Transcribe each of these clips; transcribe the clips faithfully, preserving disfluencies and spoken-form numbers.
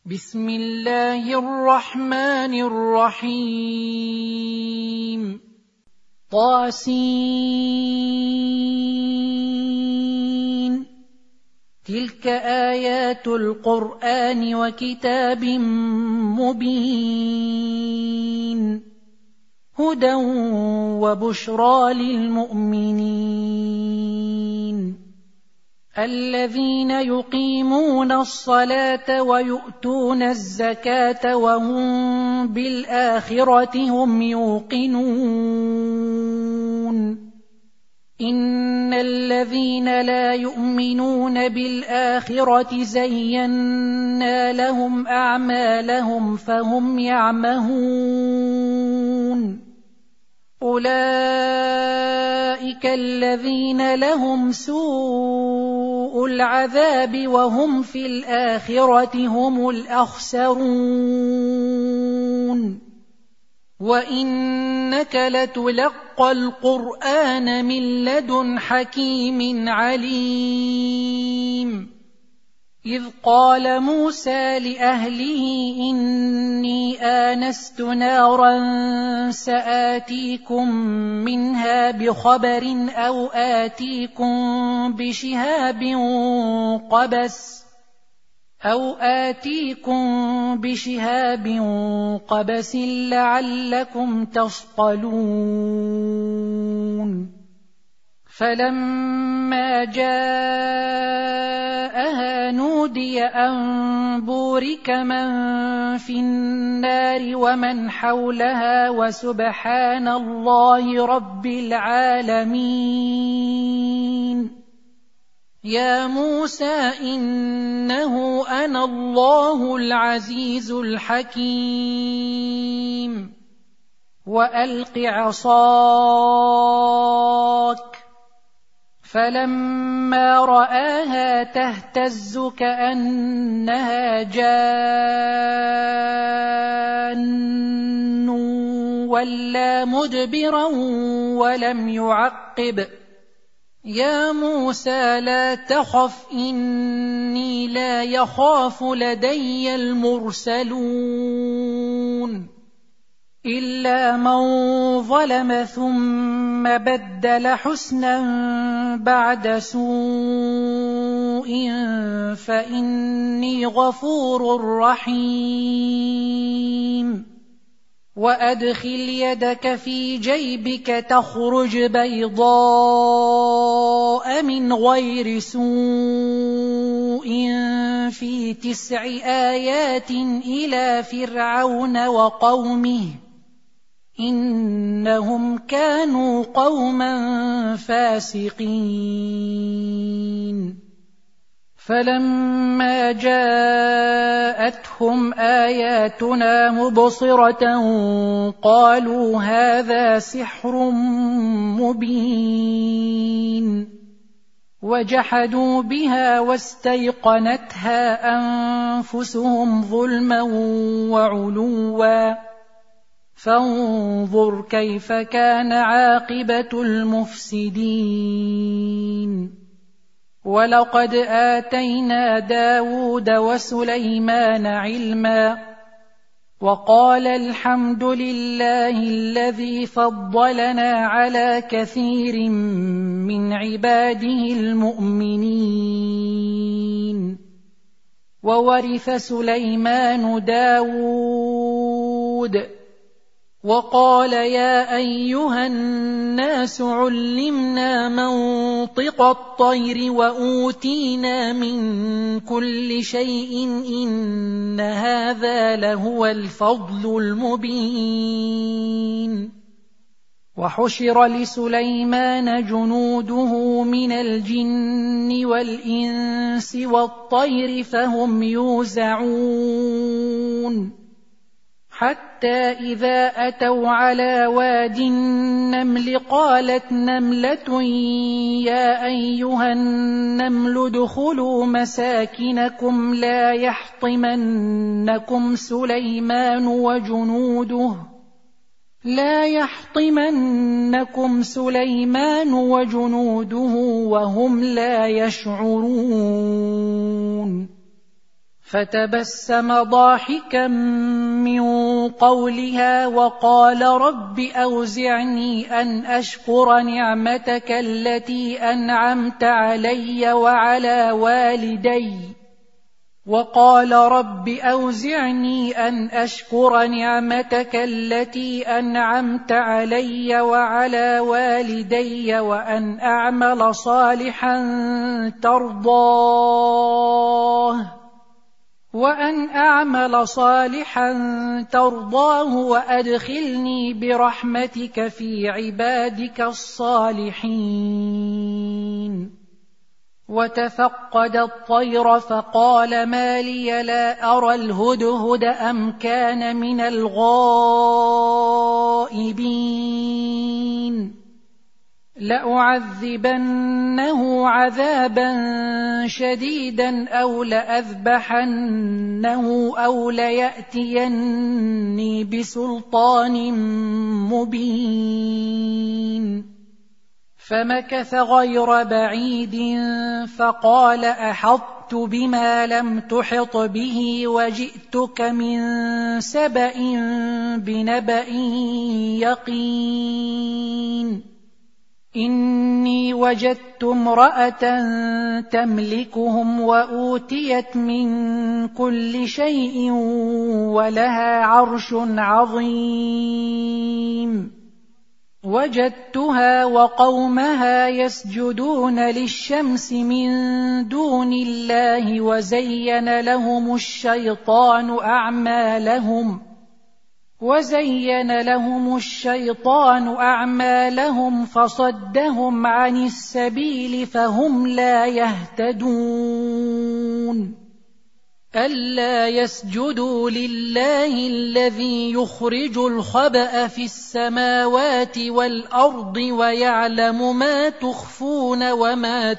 بسم الله الرحمن الرحيم. طاسين. تلك آيات القرآن وكتاب مبين هدى وبشرى للمؤمنين الذين يقيمون الصلاة ويؤتون الزكاة وهم بالآخرة هم يوقنون. إن الذين لا يؤمنون بالآخرة زينا لهم أعمالهم فهم يعمهون. أولئك الذين لهم سوء العذاب وهم في الآخرة هم الأخسرون. وإنك لتلقى القرآن من لدن حكيم عليم. إذ قال موسى لأهله إني آنست نارا سآتيكم منها بخبر أو آتيكم بشهاب قبس أو آتيكم بشهاب قبس لعلكم تصطلون. فلما جاءها نودي أن بورك من في النار ومن حولها وسبحان الله رب العالمين. يا موسى إنه أنا الله العزيز الحكيم. وألق عصاك. فلما رآها تهتز كأنها جان ولا مدبرا ولم يعقب. يا موسى لا تخف إني لا يخاف لدي المرسلون إلا من ظلم ثم بدل حسنا بعد سوء فإني غفور رحيم. وأدخل يدك في جيبك تخرج بيضاء من غير سوء في تسع آيات إلى فرعون وقومه إنهم كانوا قوما فاسقين. فلما جاءتهم آياتنا مبصرة قالوا هذا سحر مبين. وجحدوا بها واستيقنتها أنفسهم ظلما وعلوا فانظر كيف كان عاقبة المفسدين. ولقد آتينا داود وسليمان علما وقال الحمد لله الذي فضلنا على كثير من عباده المؤمنين. وورث سليمان داود وقال يا أيها الناس علمنا منطق الطير وأوتينا من كل شيء إن هذا لهو الفضل المبين. وحشر لسليمان جنوده من الجن والإنس والطير فهم يوزعون حتى إذا أتوا على واد النمل قالت نملة يا أيها النمل ادخلوا مساكنكم لا يحطمنكم سليمان وجنوده لا يحطمنكم سليمان وجنوده وهم لا يشعرون. فتبسم ضاحكا من قولها وقال رب أوزعني أن أشكر نعمتك التي أنعمت علي وعلى والدي وقال رب أوزعني أن أشكر نعمتك التي أنعمت علي وعلى والدي وأن أعمل صالحا ترضاه وأن أعمل صالحا ترضاه وأدخلني برحمتك في عبادك الصالحين. وتفقد الطير فقال ما لي لا أرى الهدهد أم كان من الغائبين لأعذبنه عذابا شديدا أو لأذبحنه أو ليأتيني بسلطان مبين. فمكث غير بعيد فقال أحطت بما لم تحط به وجئتك من سبأ بنبأ يقين. إني وجدت امرأة تملكهم وأوتيت من كل شيء ولها عرش عظيم. وجدتها وقومها يسجدون للشمس من دون الله وزين لهم الشيطان أعمالهم وزين لهم الشيطان أعمالهم فصدهم عن السبيل فهم لا يهتدون. ألا يسجدوا لله الذي يخرج الخبأ في السماوات والأرض ويعلم ما تخفون وما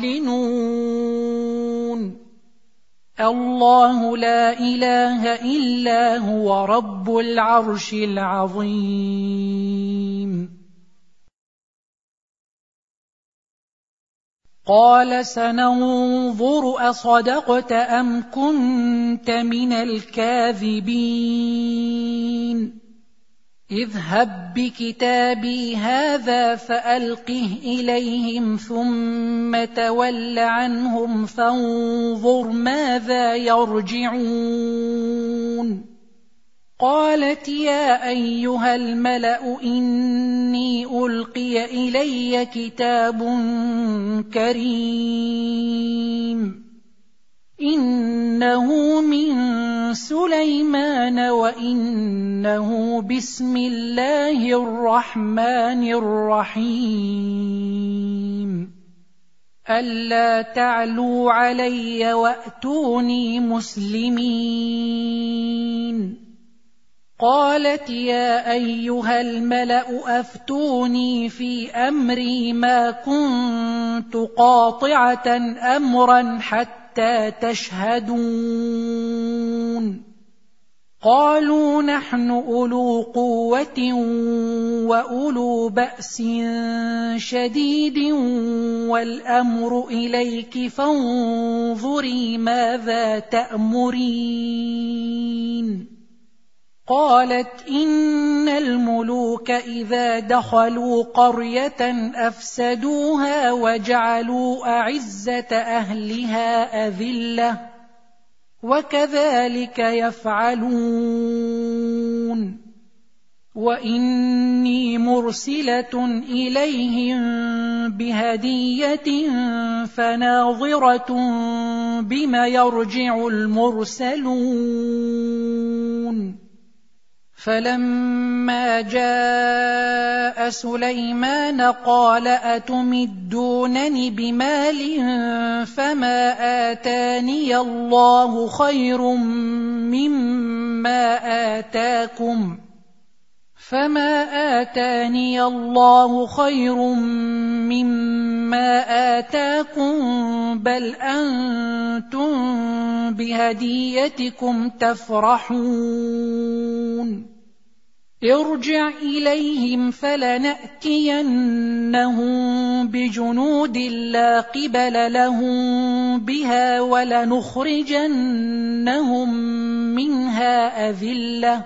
تعلنون. الله لا إله إلا هو رب العرش العظيم. قال سننظر أصدقت أم كنت من الكاذبين. اذهب بكتابي هذا فألقه إليهم ثم تول عنهم فانظر ماذا يرجعون. قالت يا أيها الملأ إني ألقي إلي كتاب كريم إنه من سليمان وإنه بسم الله الرحمن الرحيم. ألا تعلوا علي وأتوني مسلمين. قالت يا أيها الملأ أفتوني في أمري ما كنت قاطعة أمرا حتى تشهدون. قالوا نحن أولو قوة وأولو بأس شديد والأمر إليك فانظري ماذا تأمرين. قالت إن الملوك إذا دخلوا قرية أفسدوها وجعلوا أعزة أهلها أذلة وكذلك يفعلون. وإني مرسلة إليهم بهدية فناظرة بما يرجع المرسلون. فلما جاء سليمان قال أتمدونني بمال فما آتاني الله خير مما آتاكم فما آتاني الله خير مما آتاكم بل أنتم بهديتكم تفرحون. ارجع إليهم فلنأتينهم بجنود لا قبل لهم بها ولنخرجنهم منها أذلة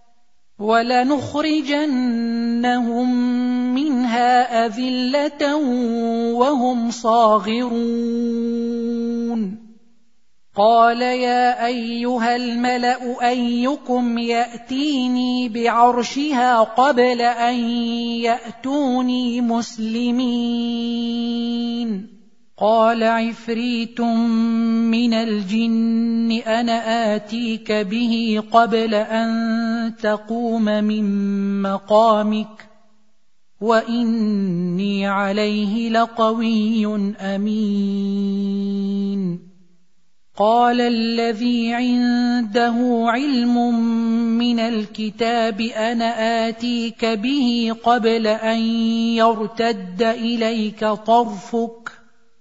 ولنخرجنهم منها أذلة وهم صاغرون قال يا أيها الملأ أيكم يأتيني بعرشها قبل أن يأتوني مسلمين قال عفريت من الجن أنا آتيك به قبل أن تقوم من مقامك وإني عليه لقوي أمين قال الذي عنده علم من الكتاب أنا آتيك به قبل أن يرتد إليك طرفك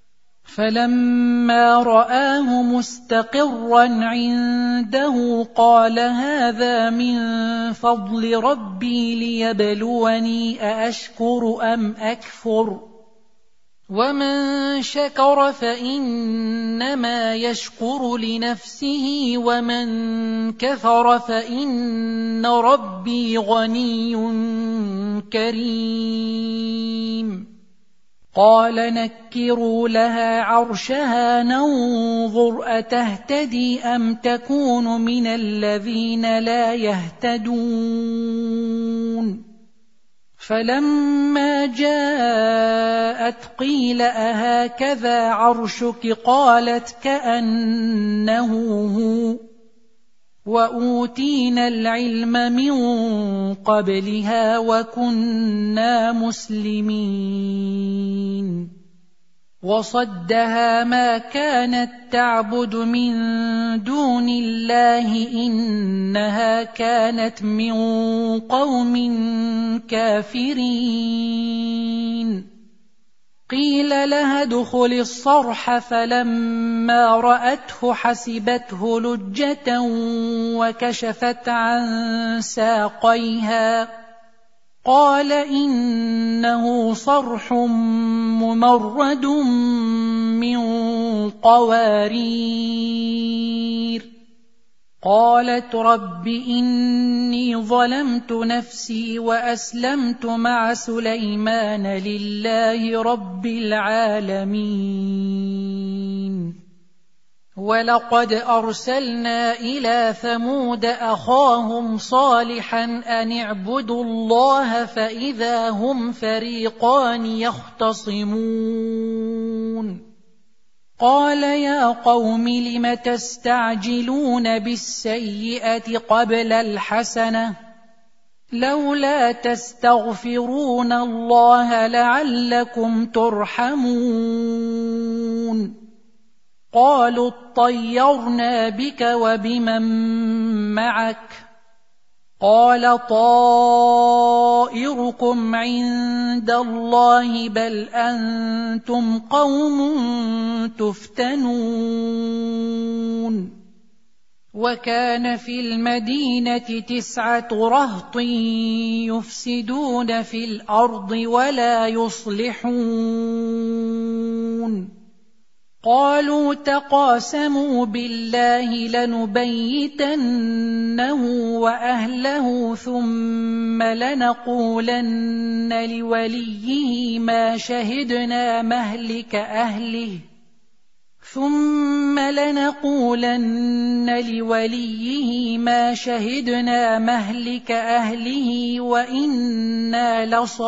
فلما رآه مستقرا عنده قال هذا من فضل ربي ليبلوني أأشكر أم أكفر ومن شكر فإنما يشكر لنفسه ومن كفر فإن ربي غني كريم قال نكروا لها عرشها ننظر أتهتدي أم تكون من الذين لا يهتدون فلما جاءت قيل أهكذا عرشك قالت كأنه هو وأوتينا العلم من قبلها وكنا مسلمين وصدها ما كانت تعبد من دون الله إنها كانت من قوم كافرين قيل لها ادخل الصرح فلما رأته حسبته لجة وكشفت عن ساقيها قال إنه صرح ممرد من قوارير قالت رب إني ظلمت نفسي وأسلمت مع سليمان لله رب العالمين ولقد أرسلنا إلى ثمود أخاهم صالحا أن اعبدوا الله فإذا هم فريقان يختصمون قال يا قوم لم تستعجلون بالسيئة قبل الحسنة لولا تستغفرون الله لعلكم ترحمون قالوا اطيرنا بك وبمن معك قال طائركم عند الله بل أنتم قوم تفتنون وكان في المدينة تسعة رهط يفسدون في الأرض ولا يصلحون قالوا تقاسموا بالله لنبيتنه وأهله ثم لنقولن لوليه ما شهدنا مهلك أهله ثم لنقولن لوليه ما شهدنا مهلك أهله وإنا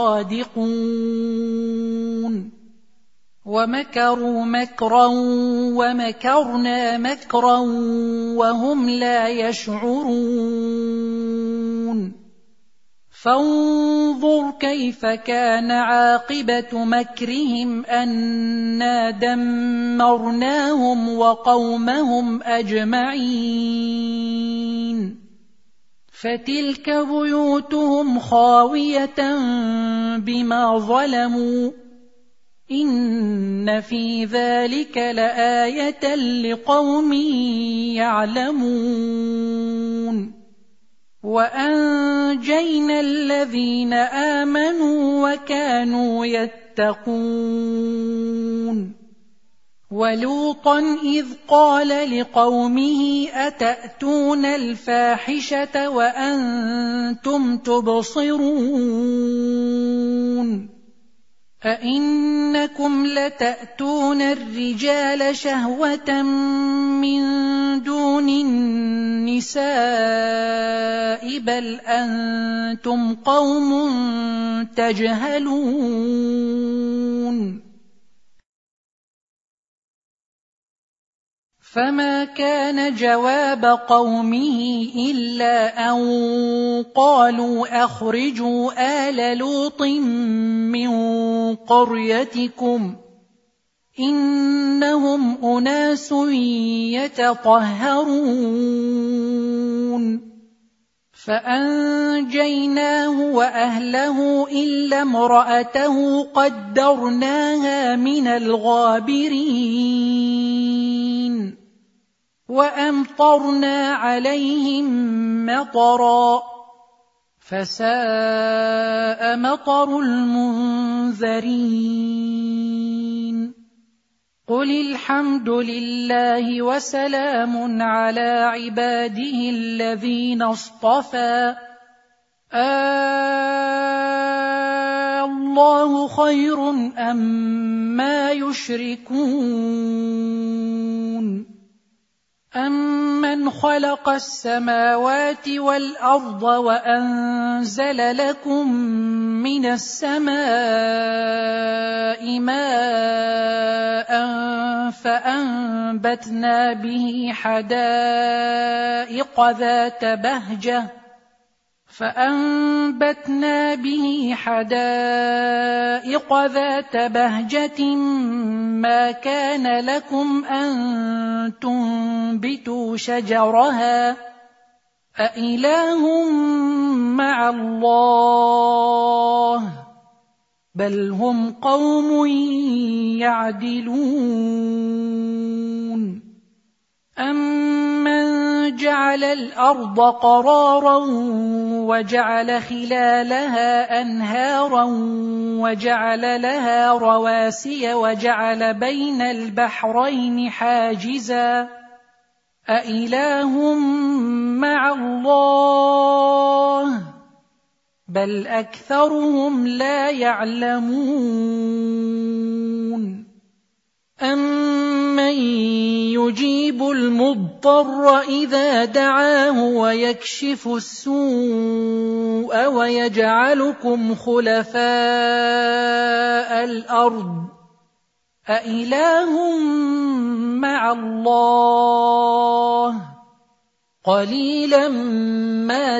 لصادقون ومكروا مكرا ومكرنا مكرا وهم لا يشعرون فانظر كيف كان عاقبة مكرهم أنا دمرناهم وقومهم أجمعين فتلك بيوتهم خاوية بما ظلموا إن في ذلك لآية لقوم يعلمون وأن وأنجينا الذين آمنوا وكانوا يتقون ولوطا إذ قال لقومه أتأتون الفاحشة وأنتم تبصرون أئنكم لتأتون الرجال شهوة من دون النساء بل أنتم قوم تجهلون فما كان جواب قومه إلا أن قالوا أخرجوا آل لوط من قريتكم إنهم أناس يتطهرون فأنجيناه وأهله إلا امرأته قدرناها من الغابرين وأمطرنا عليهم مطرا فساء مطر المنذرين قل الحمد لله وسلام على عباده الذين اصطفى الله خير أما يشركون أَمَّنْ خَلَقَ السَّمَاوَاتِ وَالْأَرْضَ وَأَنزَلَ لَكُم مِّنَ السَّمَاءِ مَاءً فَأَنبَتْنَا بِهِ حَدَائِقَ ذَاتَ بَهْجَةٍ فأنبتنا به حدائق ذات بهجة ما كان لكم أن تنبتوا شجرها أإله مع الله بل هم قوم يعدلون أمن جعل الأرض قرارا وجعل خلالها أنهارا وجعل لها رواسي وجعل بين البحرين حاجزا أإله مع الله بل أكثرهم لا يعلمون أَمَّن يُجِيبُ الْمُضْطَرَّ إِذَا دَعَاهُ وَيَكْشِفُ السُّوءَ وَيَجْعَلُكُمْ خُلَفَاءَ الْأَرْضِ أَإِلَٰهٌ مَّعَ اللَّهِ قَلِيلًا مَّا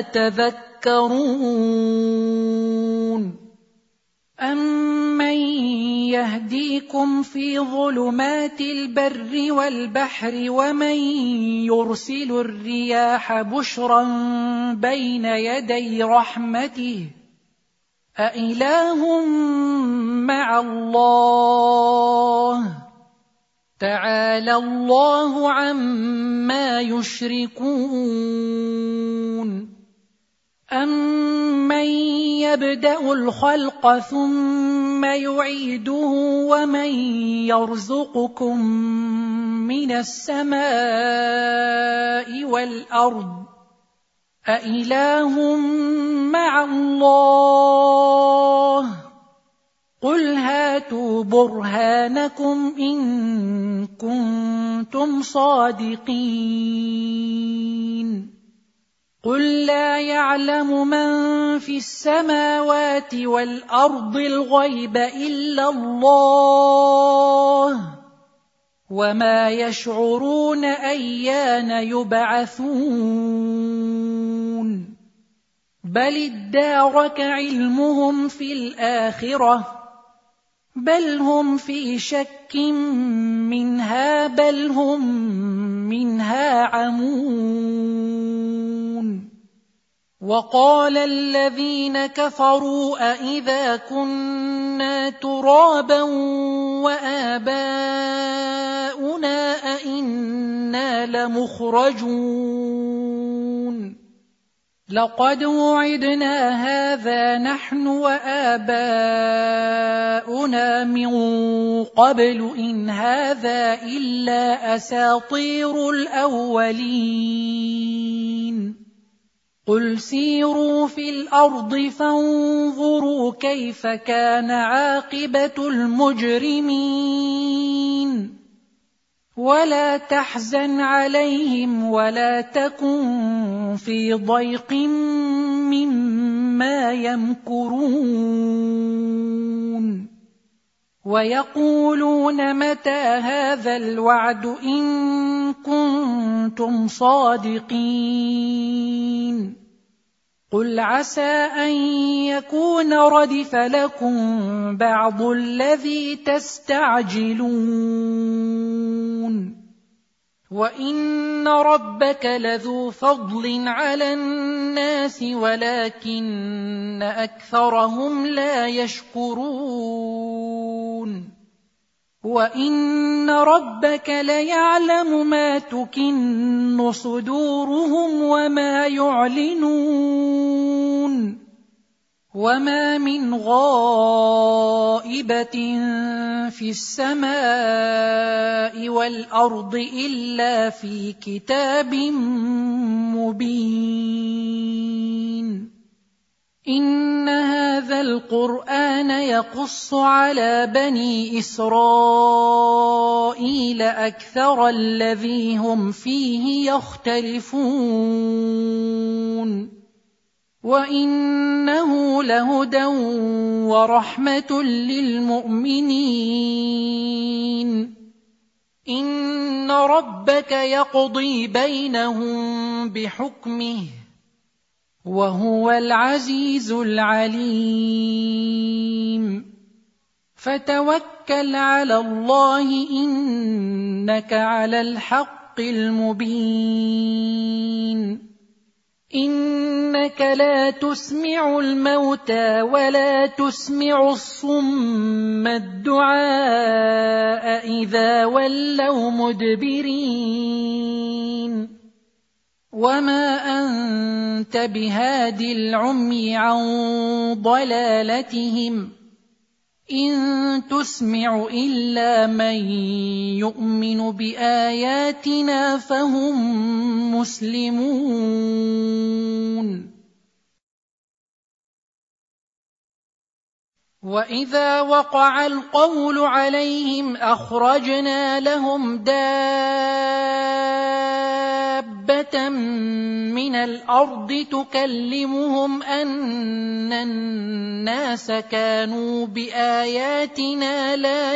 تَذَكَّرُونَ أَمَّن يَهْدِيكُمْ فِي ظُلُمَاتِ الْبَرِّ وَالْبَحْرِ وَمَن يُرْسِلُ الرِّيَاحَ بُشْرًا بَيْنَ يَدَيْ رَحْمَتِهِ أَإِلَٰهٌ مَّعَ اللَّهِ تَعَالَى اللَّهُ عَمَّا يُشْرِكُونَ أَمَّن يَبْدَأُ الْخَلْقَ ثُمَّ يُعِيدُهُ وَمَن يَرْزُقُكُم مِّنَ السَّمَاءِ وَالْأَرْضِ أَإِلَٰهٌ مَّعَ اللَّهِ قُلْ هَاتُوا بُرْهَانَكُمْ إِن كُنتُمْ صَادِقِينَ قُل لَّا يَعْلَمُ مَن فِي السَّمَاوَاتِ وَالْأَرْضِ الْغَيْبَ إِلَّا اللَّهُ وَمَا يَشْعُرُونَ أَيَّانَ يُبْعَثُونَ بَلِ ادَّارَكَ عِلْمُهُمْ فِي الْآخِرَةِ بَلْ هُمْ فِي شَكٍّ مِّنْهَا بَلْ هُمْ مِنْهَا عَمُونَ وَقَالَ الَّذِينَ كَفَرُوا أَإِذَا كُنَّا تُرَابًا وَآبَاؤُنَا أَإِنَّا لَمُخْرَجُونَ لقد وعدنا هذا نحن وآباؤنا من قبل إن هذا إلا أساطير الأولين قل سيروا في الأرض فانظروا كيف كان عاقبة المجرمين ولا تحزن عليهم ولا تكن في ضيق مما يمكرون ويقولون متى هذا الوعد إن كنتم صادقين قل عسى أن يكون ردف لكم بعض الذي تستعجلون وإن ربك لذو فضل على الناس ولكن أكثرهم لا يشكرون وإن ربك ليعلم ما تكن صدورهم وما يعلنون وما من غائبة في السماء والأرض إلا في كتاب مبين إن هذا القرآن يقص على بني إسرائيل أكثر الذي هم فيه يختلفون وإنه لهدى ورحمة للمؤمنين إن ربك يقضي بينهم بحكمه وهو العزيز العليم فتوكل على الله إنك على الحق المبين إنك لا تسمع الموتى ولا تسمع الصم الدعاء إذا ولوا مدبرين وما أنت بهاد العمي عن ضلالتهم إن تسمع إلا من يؤمن بآياتنا فهم مسلمون وإذا وقع القول عليهم أخرجنا لهم دابة من الأرض تكلمهم أن الناس كانوا بآياتنا لا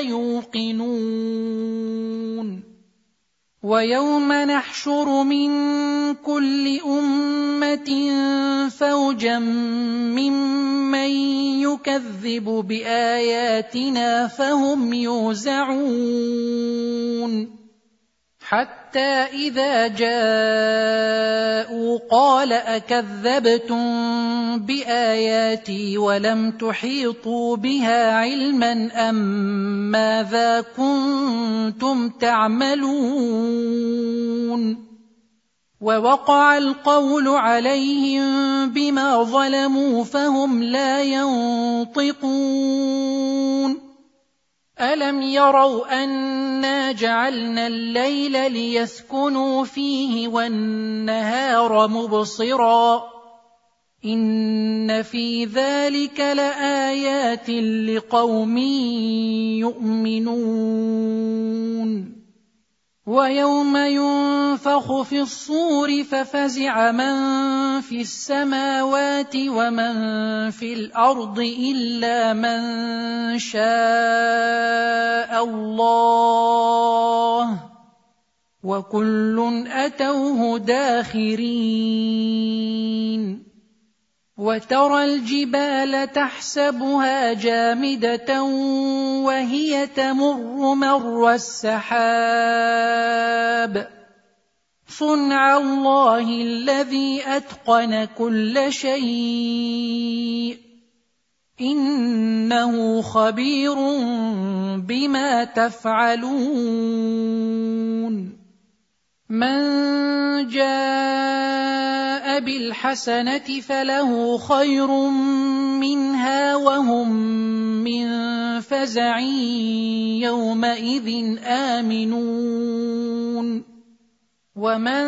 يوقنون ويوم نحشر من كل أمة فوجا ممن يكذب بآياتنا فهم يوزعون حتى إذا جاءوا قال أكذبتم بآياتي ولم تحيطوا بها علما أم ماذا كنتم تعملون ووقع القول عليهم بما ظلموا فهم لا ينطقون ألم يروا أنا جعلنا الليل ليسكنوا فيه والنهار مبصرا إن في ذلك لآيات لقوم يؤمنون ويوم ينفخ في الصور ففزع من في السماوات ومن في الأرض إلا من شاء الله وكل أتوه داخرين وترى الجبال تحسبها جامدة وهي تمر مر السحاب صنع الله الذي أتقن كل شيء إنه خبير بما تفعلون من جاء يدرؤون بالحسنة فله خير منها وهم من فزع يومئذ آمنون ومن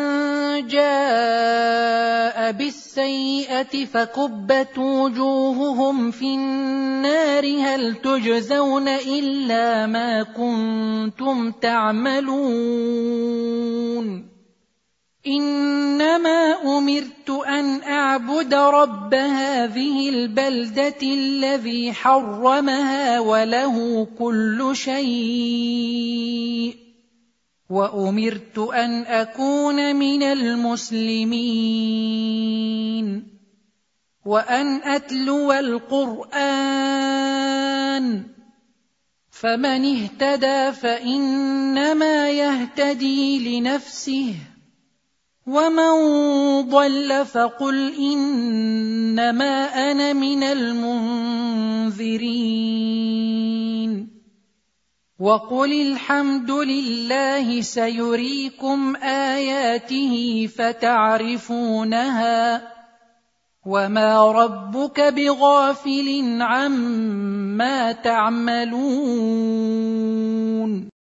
جاء بالسيئة فكبت وجوههم في النار هل تجزون إلا ما كنتم تعملون إنما أمرت أن أعبد رب هذه البلدة الذي حرمها وله كل شيء وأمرت أن أكون من المسلمين وأن أتلو القرآن فمن اهتدى فإنما يهتدي لنفسه ومن ضل فقل إنما أنا من المنذرين وقل الحمد لله سيريكم آياته فتعرفونها وما ربك بغافل عما تعملون